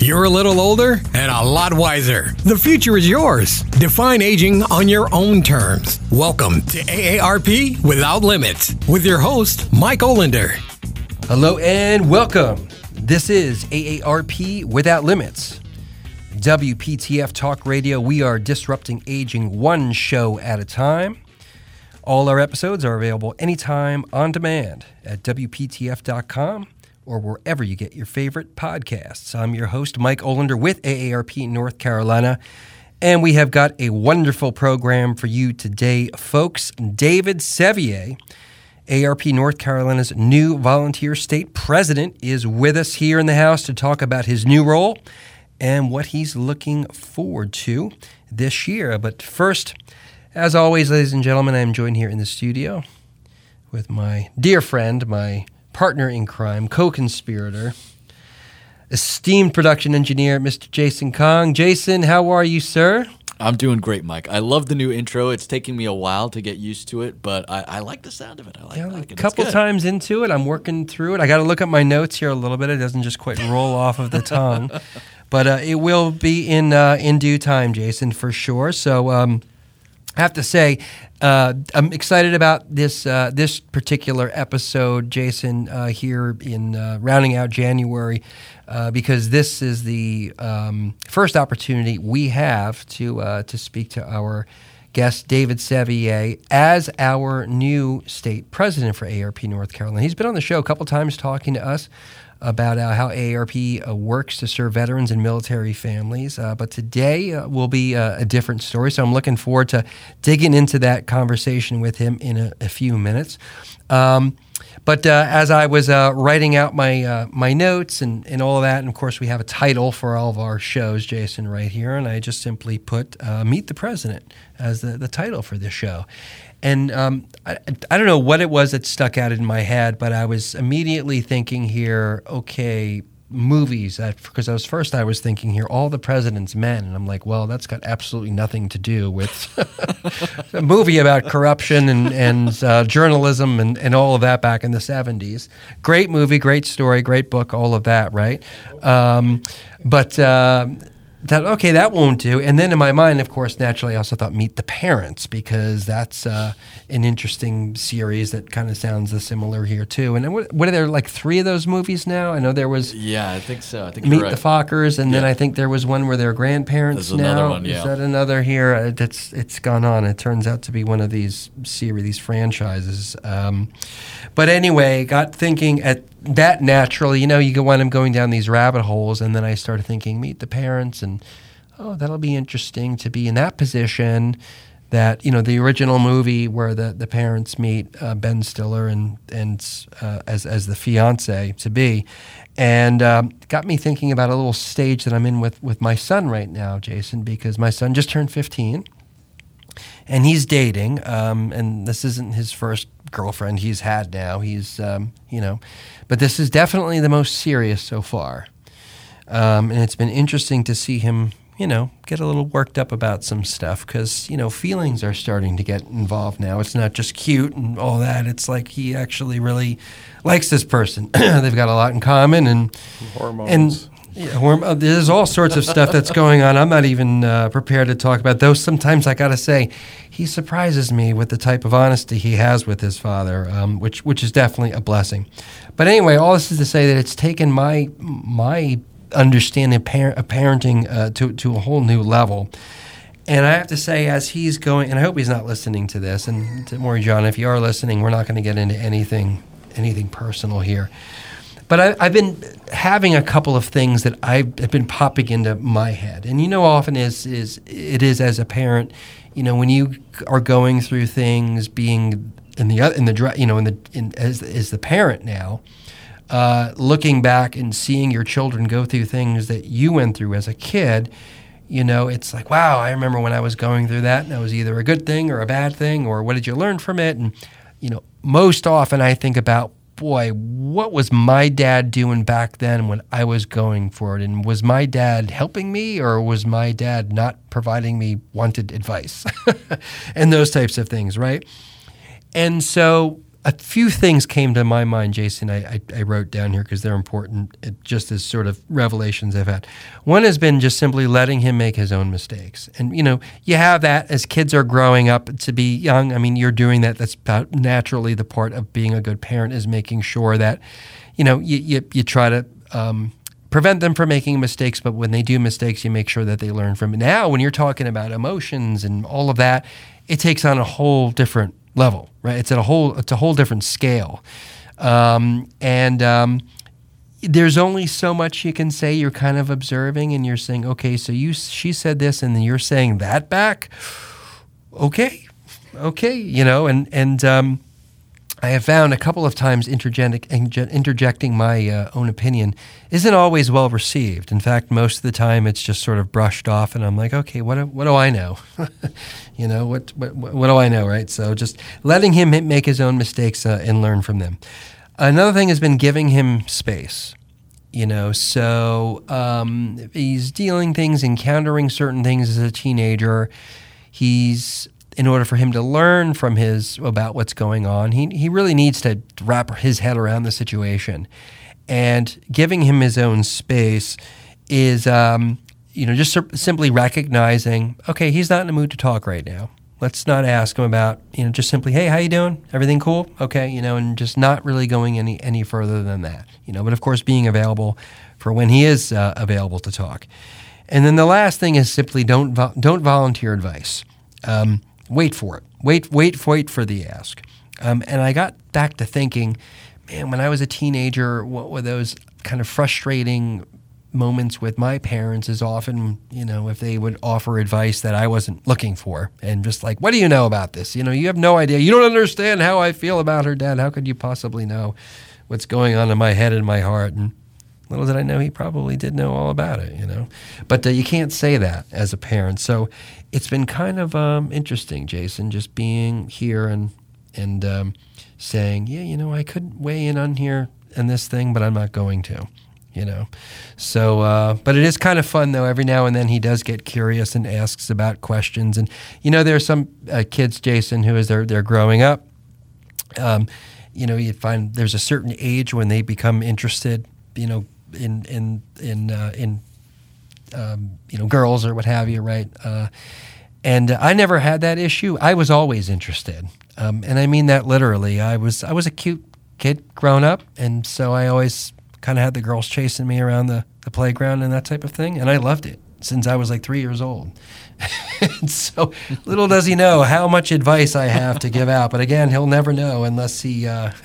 You're a little older and a lot wiser. The future is yours. Define aging on your own terms. Welcome to AARP Without Limits with your host, Mike Olander. Hello and welcome. This is AARP Without Limits. WPTF Talk Radio. We are disrupting aging one show at a time. All our episodes are available anytime on demand at WPTF.com or wherever you get your favorite podcasts. I'm your host, Mike Olander with AARP North Carolina, and we have got a wonderful program for you today, folks. David Sevier, AARP North Carolina's new volunteer state president, is with us here in the house to talk about his new role and what he's looking forward to this year. But first, as always, ladies and gentlemen, I'm joined here in the studio with my dear friend, my partner in crime, co-conspirator, esteemed production engineer, Mr. Jason Kong. Jason, how are you, sir? I'm doing great, Mike. I love the new intro. It's taking me a while to get used to it, but I like the sound of it. I like it. A couple times into it, I'm working through it. I got to look at my notes here a little bit. It doesn't just quite roll off of the tongue, but it will be in due time, Jason, for sure. So I have to say, I'm excited about this particular episode, Jason, here in rounding out January, because this is the first opportunity we have to speak to our guest, David Sevier, as our new state president for AARP North Carolina. He's been on the show a couple times talking to us about how AARP works to serve veterans and military families. But today will be a different story, so I'm looking forward to digging into that conversation with him in a few minutes. But as I was writing out my notes and all of that, and of course we have a title for all of our shows, Jason, right here, and I just simply put Meet the President as the title for this show. And I don't know what it was that stuck out in my head, but I was immediately thinking here, okay, movies. Because I was thinking here, All the President's Men. And I'm like, well, that's got absolutely nothing to do with a movie about corruption and journalism and all of that back in the 70s. Great movie, great story, great book, all of that, right? That won't do. And then in my mind, of course, naturally, I also thought Meet the Parents, because that's an interesting series that kind of sounds similar here, too. And what are there, like 3 of those movies now? I know there was... Yeah, I think so. I think Meet you're right. the Fockers, and then I think there was one where they're grandparents There's now. another one, yeah. Is that another here? It's gone on. It turns out to be one of these series, these franchises. But anyway, got thinking at that naturally, you go when I'm going down these rabbit holes, and then I started thinking Meet the Parents, and that'll be interesting to be in that position. That the original movie where the parents meet Ben Stiller and as the fiance to be, and got me thinking about a little stage that I'm in with my son right now, Jason, because my son just turned 15. And he's dating, and this isn't his first girlfriend he's had now. He's, but this is definitely the most serious so far. And it's been interesting to see him, get a little worked up about some stuff because, feelings are starting to get involved now. It's not just cute and all that. It's like he actually really likes this person. They've got a lot in common and hormones. There's all sorts of stuff that's going on. I'm not even prepared to talk about those. Sometimes I got to say, he surprises me with the type of honesty he has with his father, which is definitely a blessing. But anyway, all this is to say that it's taken my understanding of parenting to a whole new level. And I have to say, as he's going, and I hope he's not listening to this, and don't worry, John, if you are listening, we're not going to get into anything personal here. But I've been having a couple of things that have been popping into my head, and often it is as a parent, when you are going through things, being as the parent now, looking back and seeing your children go through things that you went through as a kid, it's like, wow, I remember when I was going through that, and it was either a good thing or a bad thing, or what did you learn from it? And most often I think about, boy, what was my dad doing back then when I was going for it? And was my dad helping me, or was my dad not providing me wanted advice? And those types of things, right? And so a few things came to my mind, Jason. I wrote down here because they're important, just as sort of revelations I've had. One has been just simply letting him make his own mistakes. And, you have that as kids are growing up to be young. I mean, you're doing that. That's about naturally the part of being a good parent, is making sure that, you try to prevent them from making mistakes, but when they do mistakes, you make sure that they learn from it. Now, when you're talking about emotions and all of that, it takes on a whole different level, right? It's a whole different scale, and there's only so much you can say. You're kind of observing, and you're saying, okay, so she said this, and then you're saying that back. Okay, and I have found a couple of times interjecting my own opinion isn't always well received. In fact, most of the time it's just sort of brushed off, and I'm like, okay, what do I know? What do I know, right? So just letting him make his own mistakes and learn from them. Another thing has been giving him space. So he's dealing things, encountering certain things as a teenager. In order for him to learn from about what's going on, he really needs to wrap his head around the situation. And giving him his own space is, just simply recognizing, okay, he's not in the mood to talk right now. Let's not ask him about, just simply, hey, how you doing? Everything cool? Okay, and just not really going any further than that. But of course being available for when he is available to talk. And then the last thing is simply don't volunteer advice. Wait for it. Wait for the ask. And I got back to thinking, man, when I was a teenager, what were those kind of frustrating moments with my parents is often, if they would offer advice that I wasn't looking for, and just like, what do you know about this? You have no idea. You don't understand how I feel about her, Dad. How could you possibly know what's going on in my head and my heart? And little did I know he probably did know all about it, But you can't say that as a parent. So it's been kind of interesting, Jason, just being here and saying, yeah, I could weigh in on here and this thing, but I'm not going to, So, but it is kind of fun, though. Every now and then he does get curious and asks about questions. And, there are some kids, Jason, who as they're growing up, you find there's a certain age when they become interested, in girls or what have you, right? And I never had that issue. I was always interested, and I mean that literally. I was a cute kid growing up, and so I always kind of had the girls chasing me around the playground and that type of thing, and I loved it since I was like 3 years old. And so little does he know how much advice I have to give out. But again, he'll never know unless he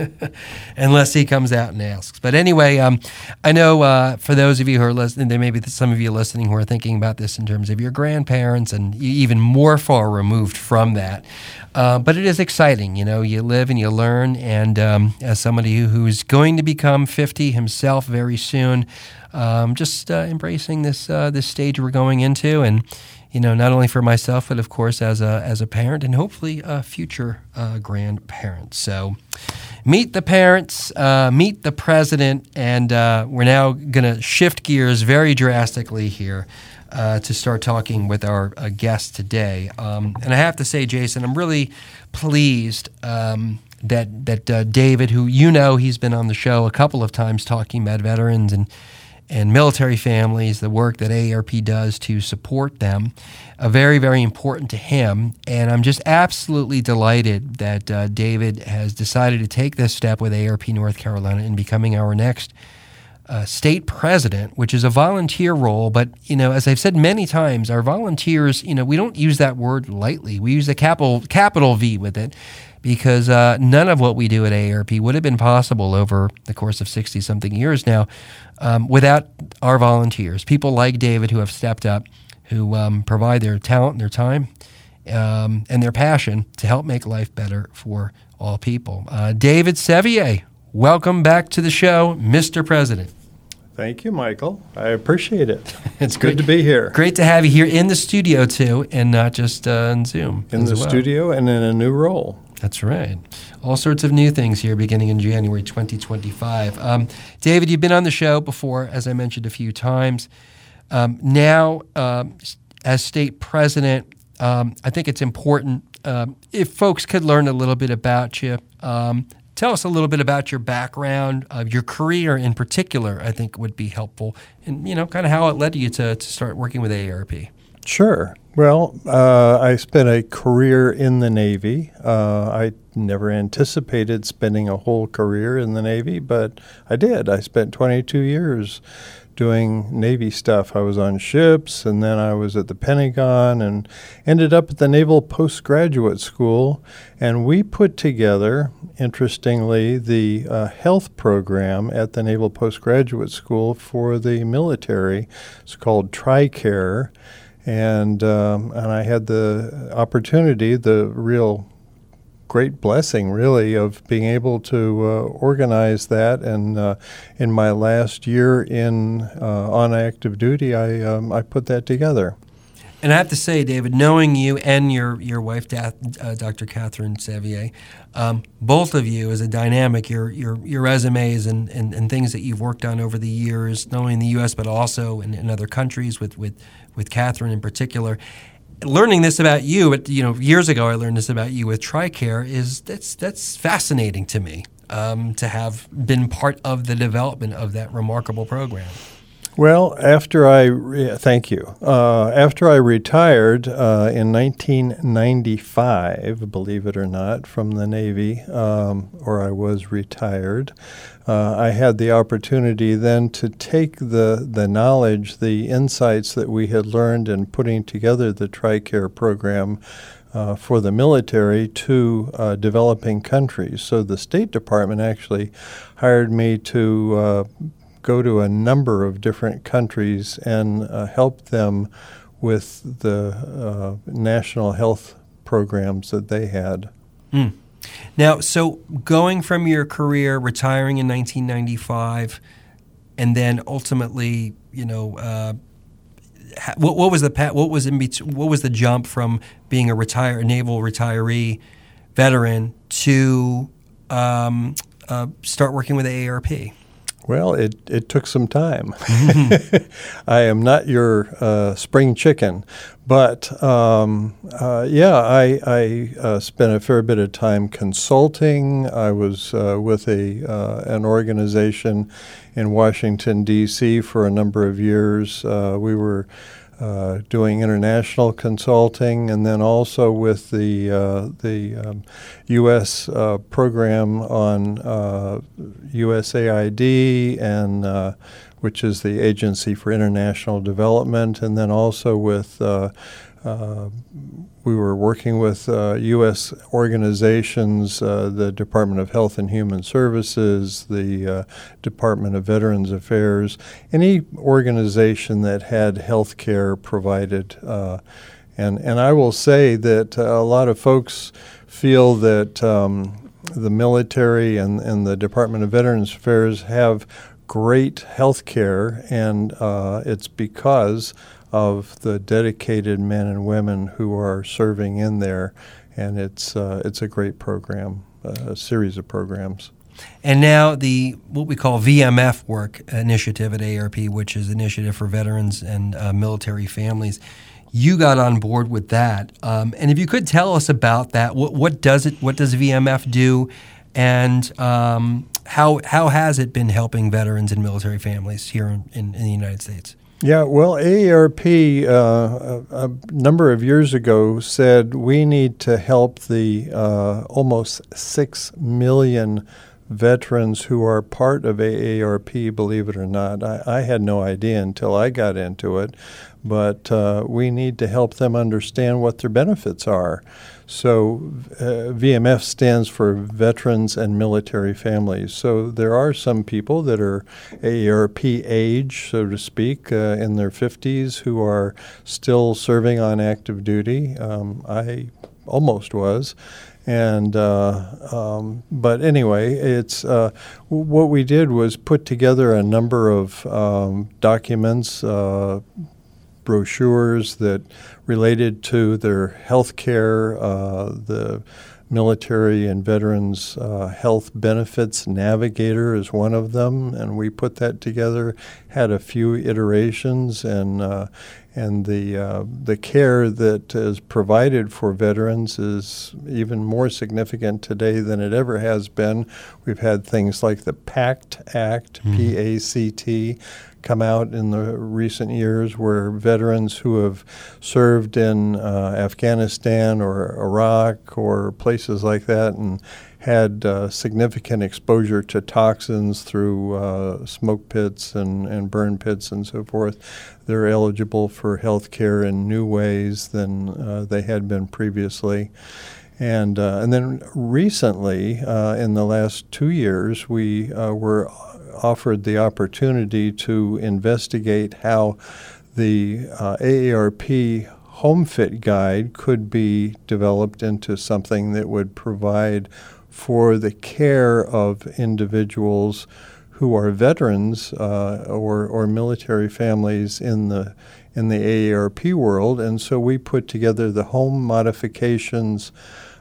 comes out and asks. But anyway, I know for those of you who are listening, there may be some of you listening who are thinking about this in terms of your grandparents and even more far removed from that. But it is exciting, you live and you learn. And as somebody who's going to become 50 himself very soon, just embracing this stage we're going into, and not only for myself, but of course as a parent, and hopefully a future grandparent. So, meet the parents, meet the president, and we're now going to shift gears very drastically here to start talking with our guest today. And I have to say, Jason, I'm really pleased that David, who he's been on the show a couple of times talking about veterans and military families, the work that AARP does to support them, very, very important to him. And I'm just absolutely delighted that David has decided to take this step with AARP North Carolina in becoming our next state president, which is a volunteer role. But, as I've said many times, our volunteers, we don't use that word lightly. We use a capital V with it, because none of what we do at AARP would have been possible over the course of 60-something years now without our volunteers, people like David who have stepped up, who provide their talent and their time and their passion to help make life better for all people. David Sevier, welcome back to the show, Mr. President. Thank you, Michael. I appreciate it. It's good to be here. Great to have you here in the studio, too, and not just on Zoom. In the studio and in a new role. That's right. All sorts of new things here beginning in January 2025. David, you've been on the show before, as I mentioned a few times. Now, as state president, I think it's important if folks could learn a little bit about you. tell us a little bit about your background, your career in particular, I think would be helpful, and kind of how it led you to start working with AARP. Sure. Well, I spent a career in the Navy. I never anticipated spending a whole career in the Navy, but I did. I spent 22 years doing Navy stuff. I was on ships, and then I was at the Pentagon, and ended up at the Naval Postgraduate School. And we put together, interestingly, the health program at the Naval Postgraduate School for the military. It's called TRICARE. And I had the opportunity, the real great blessing, really, of being able to organize that. And in my last year on active duty, I put that together. And I have to say, David, knowing you and your wife, Dr. Catherine Sevier, both of you as a dynamic, your resumes and things that you've worked on over the years, not only in the U.S. but also in other countries with Catherine in particular. Learning this about you, but years ago I learned this about you with TRICARE. That's fascinating to me to have been part of the development of that remarkable program. Well, thank you. After I retired in 1995, believe it or not, from the Navy, or I was retired, I had the opportunity then to take the knowledge, the insights that we had learned in putting together the TRICARE program for the military to developing countries. So the State Department actually hired me to go to a number of different countries and help them with the national health programs that they had. Mm. Now, so going from your career, retiring in 1995, and then ultimately, what was the jump from being a naval retiree veteran to start working with AARP? Well, it took some time. I am not your spring chicken, but I spent a fair bit of time consulting. I was with an organization in Washington, D.C. for a number of years. We were doing international consulting, and then also with the U.S. program on USAID, and which is the Agency for International Development, and then also with we were working with U.S. organizations, the Department of Health and Human Services, the Department of Veterans Affairs, any organization that had health care provided. And I will say that a lot of folks feel that the military and the Department of Veterans Affairs have great health care, and it's because of the dedicated men and women who are serving in there, and it's a great program, a series of programs. And now what we call VMF work initiative at AARP, which is Initiative for Veterans and Military Families, you got on board with that. And if you could tell us about that, what does VMF do, and how has it been helping veterans and military families here in the United States? Yeah, well, AARP a number of years ago said we need to help the almost 6 million veterans who are part of AARP, believe it or not. I had no idea until I got into it, but we need to help them understand what their benefits are. So VMF stands for Veterans and Military Families. So there are some people that are AARP age, so to speak, in their 50s who are still serving on active duty. I almost was. And but anyway, it's what we did was put together a number of documents, brochures that related to their health care, the Military and Veterans Health Benefits Navigator is one of them, and we put that together, had a few iterations, and the care that is provided for veterans is even more significant today than it ever has been. We've had things like the PACT Act, P-A-C-T, come out in the recent years where veterans who have served in Afghanistan or Iraq or places like that and had significant exposure to toxins through smoke pits and burn pits and so forth, they're eligible for health care in new ways than they had been previously. And then recently, in the last 2 years, we were offered the opportunity to investigate how the AARP Home Fit Guide could be developed into something that would provide for the care of individuals who are veterans or military families in the AARP world. And so we put together the Home Modifications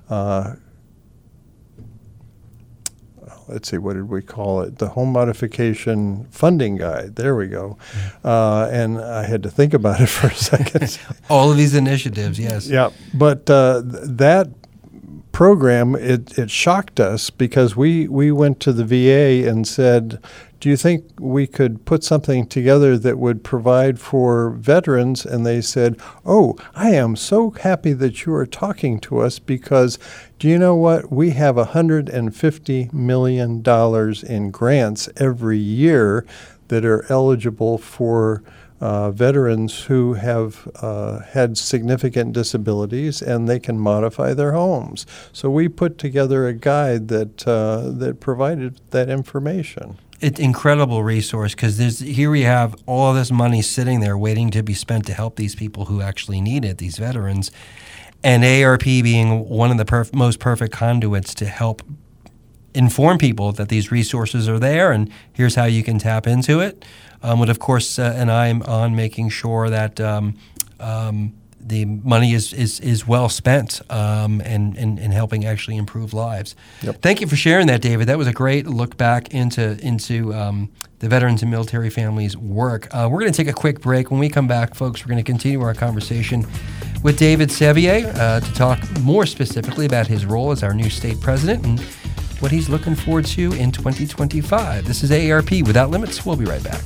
let's see, what did we call it? The Home Modification Funding Guide. There we go. And I had to think about it for a second. All of these initiatives, yes. Yeah, but that program, it shocked us because we went to the VA and said, do you think we could put something together that would provide for veterans? And they said, oh, I am so happy that you are talking to us because do you know what? We have $150 million in grants every year that are eligible for veterans who have had significant disabilities, and they can modify their homes. So we put together a guide that provided that information. It's an incredible resource because here we have all of this money sitting there waiting to be spent to help these people who actually need it, these veterans, and AARP being one of the most perfect conduits to help inform people that these resources are there and here's how you can tap into it. But of course, and I'm on making sure that the money is well spent and helping actually improve lives. Yep. Thank you for sharing that, David. That was a great look back into the veterans and military families' work. We're going to take a quick break. When we come back, folks, we're going to continue our conversation with David Sevier to talk more specifically about his role as our new state president and what he's looking forward to in 2025. This is AARP Without Limits. We'll be right back.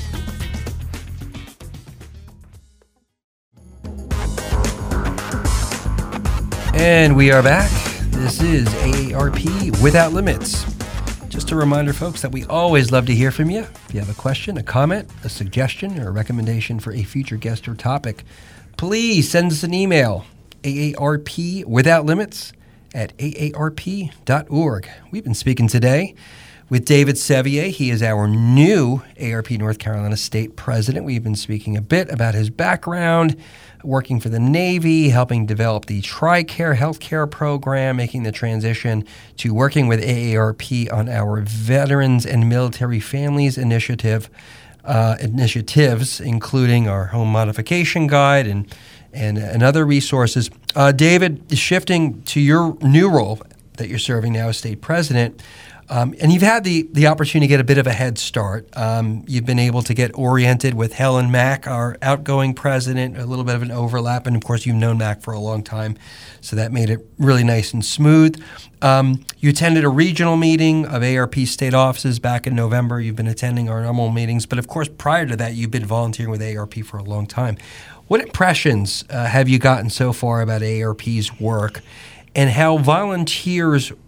And we are back. This is AARP Without Limits. Just a reminder, folks, that we always love to hear from you. If you have a question, a comment, a suggestion, or a recommendation for a future guest or topic, please send us an email, aarpwithoutlimits@aarp.org. We've been speaking today with David Sevier. He is our new AARP North Carolina State President. We've been speaking a bit about his background, working for the Navy, helping develop the TRICARE healthcare program, making the transition to working with AARP on our Veterans and Military Families initiatives, including our Home Modification Guide and other resources. David, shifting to your new role that you're serving now as state president, and you've had the opportunity to get a bit of a head start. You've been able to get oriented with Helen Mack, our outgoing president, a little bit of an overlap. And, of course, you've known Mack for a long time, so that made it really nice and smooth. You attended a regional meeting of AARP state offices back in November. You've been attending our normal meetings. But, of course, prior to that, you've been volunteering with AARP for a long time. What impressions have you gotten so far about AARP's work and how volunteer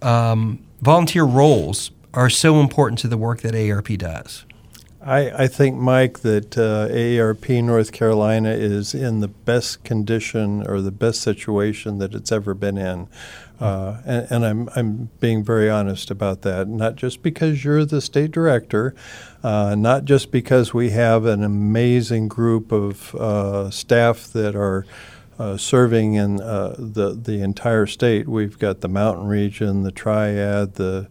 roles are so important to the work that AARP does? I think, Mike, that AARP North Carolina is in the best condition or the best situation that it's ever been in. And I'm being very honest about that, not just because you're the state director, not just because we have an amazing group of staff that are serving in the entire state. We've got the mountain region, the triad, the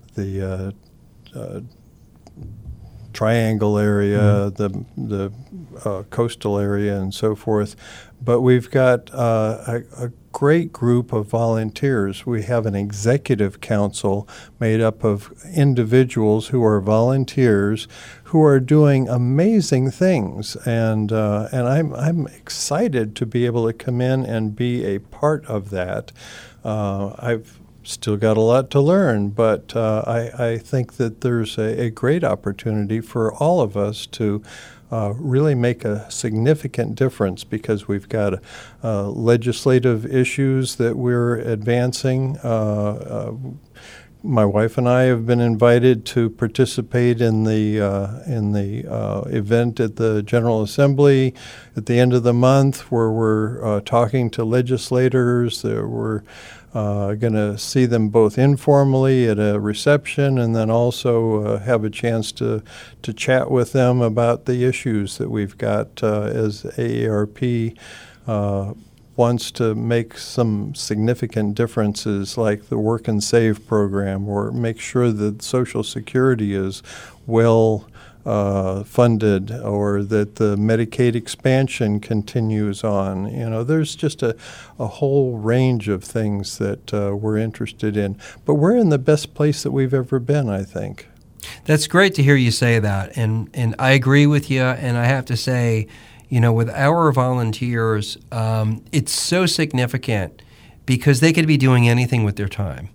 triangle area, the coastal area, and so forth. But we've got a great group of volunteers. We have an executive council made up of individuals who are volunteers who are doing amazing things, and I'm excited to be able to come in and be a part of that. I've still got a lot to learn, but I think that there's a great opportunity for all of us to really make a significant difference, because we've got legislative issues that we're advancing. My wife and I have been invited to participate in the event at the General Assembly at the end of the month, where we're talking to legislators. We're going to see them both informally at a reception, and then also have a chance to chat with them about the issues that we've got as AARP wants to make some significant differences, like the Work and Save program, or make sure that Social Security is well funded, or that the Medicaid expansion continues on. You know, there's just a whole range of things that we're interested in. But we're in the best place that we've ever been, I think. That's great to hear you say that, and I agree with you. And I have to say, you know, with our volunteers, it's so significant because they could be doing anything with their time.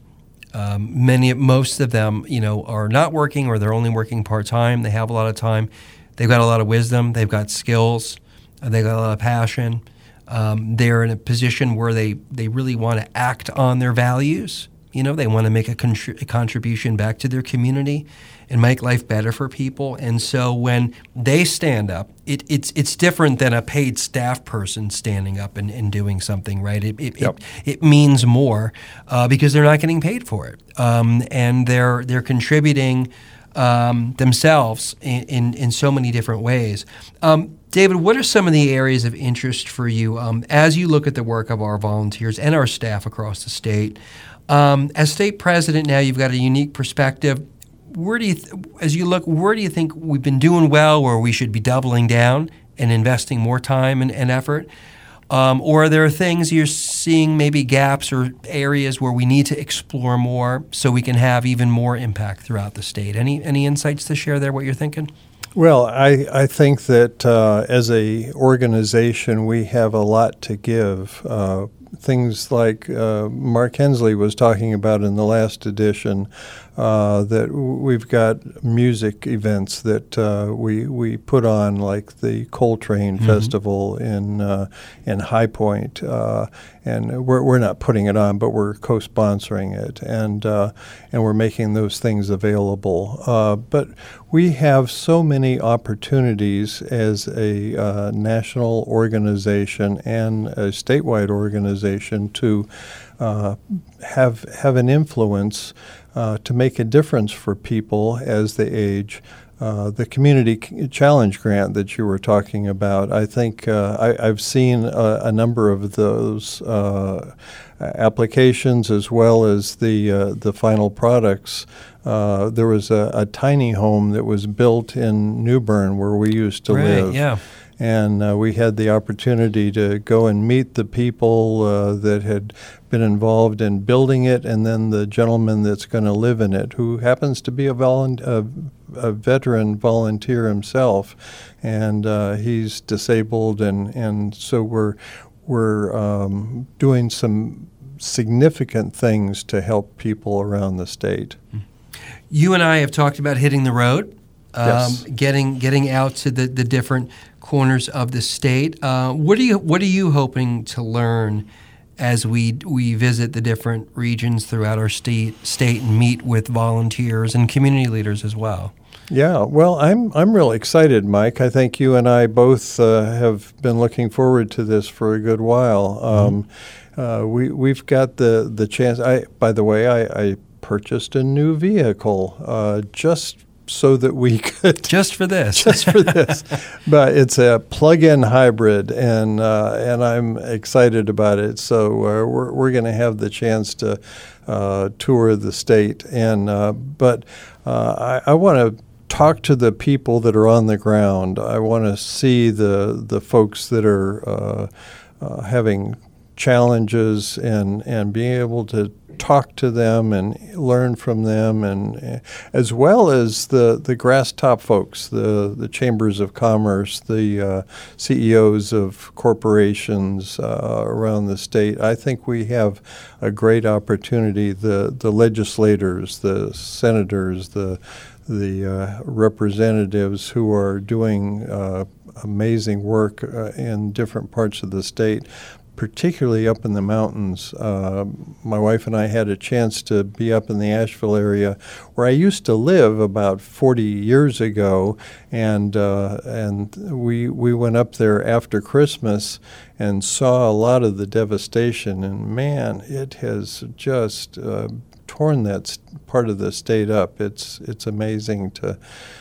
Most of them, you know, are not working, or they're only working part-time. They have a lot of time. They've got a lot of wisdom. They've got skills. They've got a lot of passion. They're in a position where they really want to act on their values. You know, they want to make a contribution back to their community and make life better for people. And so when they stand up, it's different than a paid staff person standing up and doing something, right? It means more because they're not getting paid for it, and they're contributing themselves in so many different ways. David, what are some of the areas of interest for you as you look at the work of our volunteers and our staff across the state? As state president now, you've got a unique perspective. As you look, where do you think we've been doing well, or we should be doubling down and investing more time and effort? Or are there things you're seeing, maybe gaps or areas where we need to explore more so we can have even more impact throughout the state? Any insights to share there, what you're thinking? Well, I think that as a organization, we have a lot to give. Things like Mark Hensley was talking about in the last edition, that we've got music events that we put on, like the Coltrane Festival in High Point, and we're not putting it on, but we're co-sponsoring it, and we're making those things available. But we have so many opportunities as a national organization and a statewide organization to have an influence to make a difference for people as they age. The Community Challenge Grant that you were talking about, I think I've seen a number of those applications, as well as the final products. There was a tiny home that was built in New Bern, where we used to live. Yeah. And we had the opportunity to go and meet the people that had been involved in building it, and then the gentleman that's going to live in it, who happens to be a veteran volunteer himself, and he's disabled, and so we're doing some significant things to help people around the state. You and I have talked about hitting the road. Yes. Getting out to the different corners of the state. What are you hoping to learn as we visit the different regions throughout our state and meet with volunteers and community leaders as well? Yeah, well, I'm really excited, Mike. I think you and I both have been looking forward to this for a good while. We've got the chance. By the way, I purchased a new vehicle just so that we could just for this. But it's a plug-in hybrid, and I'm excited about it. So we're going to have the chance to tour the state, but I want to talk to the people that are on the ground. I want to see the folks that are having challenges and being able to talk to them and learn from them, and as well as the grass top folks, the chambers of commerce, the CEOs of corporations around the state. I think we have a great opportunity. The legislators, the senators, the representatives who are doing amazing work in different parts of the state, particularly up in the mountains. My wife and I had a chance to be up in the Asheville area where I used to live about 40 years ago, and we went up there after Christmas and saw a lot of the devastation, and man, it has just torn that part of the state up. It's amazing to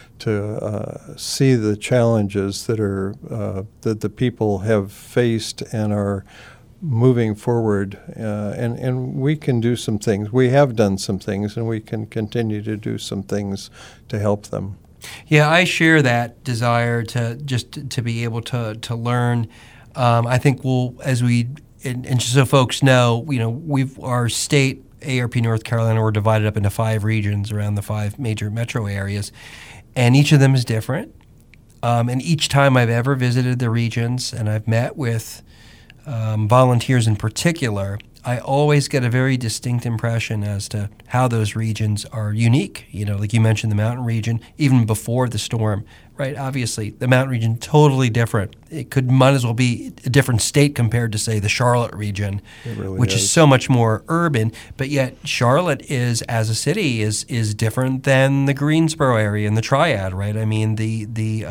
see the challenges that are that the people have faced and are moving forward, and we can do some things. We have done some things, and we can continue to do some things to help them. Yeah, I share that desire to be able to learn. I think we'll, as we and just so folks know, our state, ARP North Carolina, we're divided up into 5 regions around the 5 major metro areas. And each of them is different. And each time I've ever visited the regions and I've met with volunteers in particular, I always get a very distinct impression as to how those regions are unique. Like you mentioned, the mountain region, even before the storm, right? Obviously, the mountain region, totally different. It might as well be a different state compared to, say, the Charlotte region, which is so much more urban. But yet, Charlotte is, as a city, is different than the Greensboro area and the Triad, right? I mean, the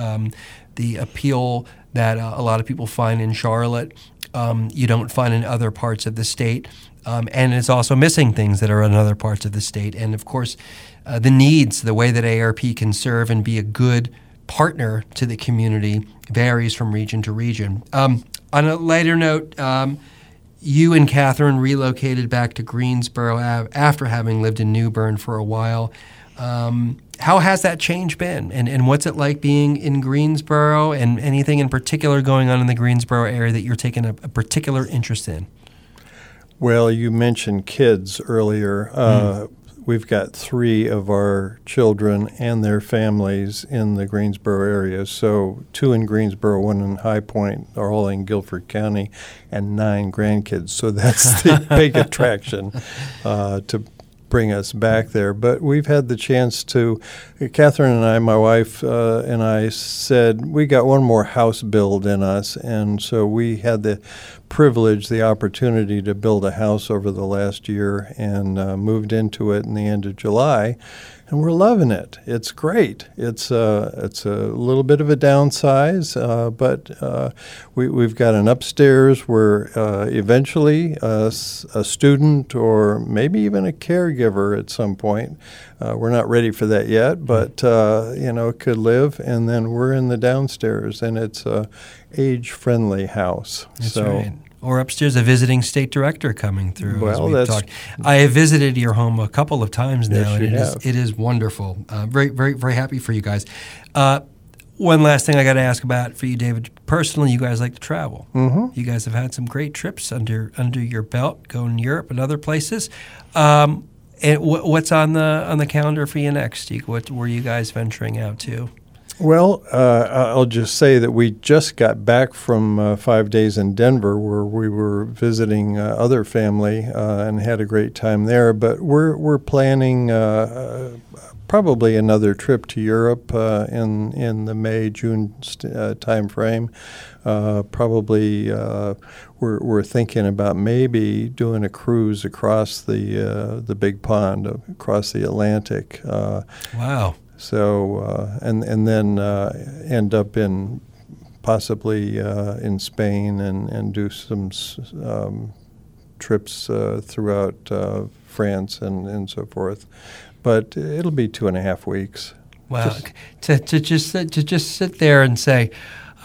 appeal that a lot of people find in Charlotte, you don't find in other parts of the state. And it's also missing things that are in other parts of the state. And, of course, the needs, the way that ARP can serve and be a good partner to the community varies from region to region. On a lighter note, you and Catherine relocated back to Greensboro after having lived in New Bern for a while. How has that change been? And what's it like being in Greensboro, and anything in particular going on in the Greensboro area that you're taking a particular interest in? Well, you mentioned kids earlier. We've got 3 of our children and their families in the Greensboro area. So 2 in Greensboro, 1 in High Point, are all in Guilford County, and 9 grandkids. So that's the big attraction to bring us back there. But we've had the chance to, Catherine and I, my wife and I, said we got one more house build in us, and so we had the privilege, the opportunity to build a house over the last year, and moved into it in the end of July. And we're loving it. It's great. It's a little bit of a downsize, but we've got an upstairs where eventually a student or maybe even a caregiver at some point, we're not ready for that yet, but could live. And then we're in the downstairs, and it's a age-friendly house. That's right. Or upstairs, a visiting state director coming through. Well, I have visited your home a couple of times now, yes, and it is wonderful. Very, very, very happy for you guys. One last thing I got to ask about for you, David. Personally, you guys like to travel. Mm-hmm. You guys have had some great trips under your belt, going to Europe and other places. And what's on the calendar for you next? What were you guys venturing out to? Well, I'll just say that we just got back from 5 days in Denver, where we were visiting other family and had a great time there. But we're planning probably another trip to Europe in the May-June time frame. Probably we're thinking about maybe doing a cruise across the big pond, across the Atlantic. Wow. So and then end up in possibly in Spain and do some trips throughout France and so forth. But it'll be 2.5 weeks. Wow. To just sit there and say,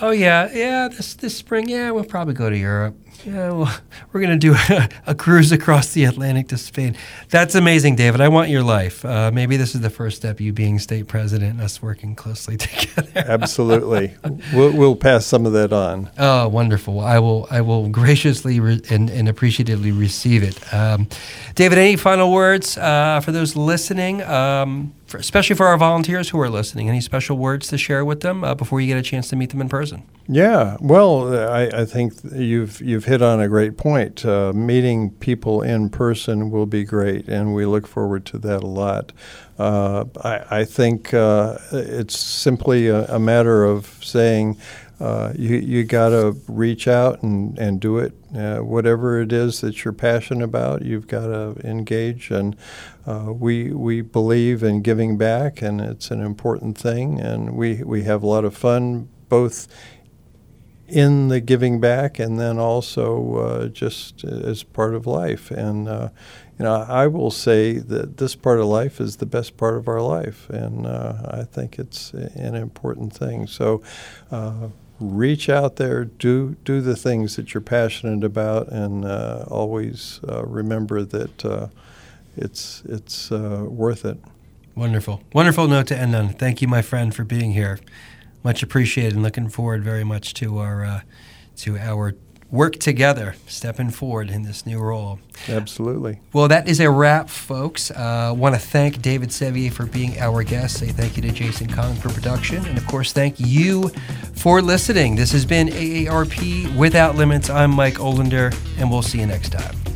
Oh yeah. This spring, we'll probably go to Europe. Yeah, well, we're going to do a cruise across the Atlantic to Spain. That's amazing, David. I want your life. Maybe this is the first step, you being state president and us working closely together. Absolutely. We'll pass some of that on. Oh, wonderful. I will graciously and appreciatively receive it. David, any final words for those listening, especially for our volunteers who are listening? Any special words to share with them before you get a chance to meet them in person? Yeah, well, I think you've hit on a great point. Meeting people in person will be great, and we look forward to that a lot. I think it's simply a matter of saying you got to reach out and do it. Whatever it is that you're passionate about, you've got to engage. And we believe in giving back, and it's an important thing. And we have a lot of fun both in the giving back and then also just as part of life. And I will say that this part of life is the best part of our life, and I think it's an important thing. So reach out there, do the things that you're passionate about, and always remember that it's worth it. Wonderful note to end on. Thank you, my friend, for being here. Much appreciated, and looking forward very much to our work together, stepping forward in this new role. Absolutely. Well, that is a wrap, folks. Want to thank David Sevier for being our guest. Say thank you to Jason Kong for production. And, of course, thank you for listening. This has been AARP Without Limits. I'm Mike Olander, and we'll see you next time.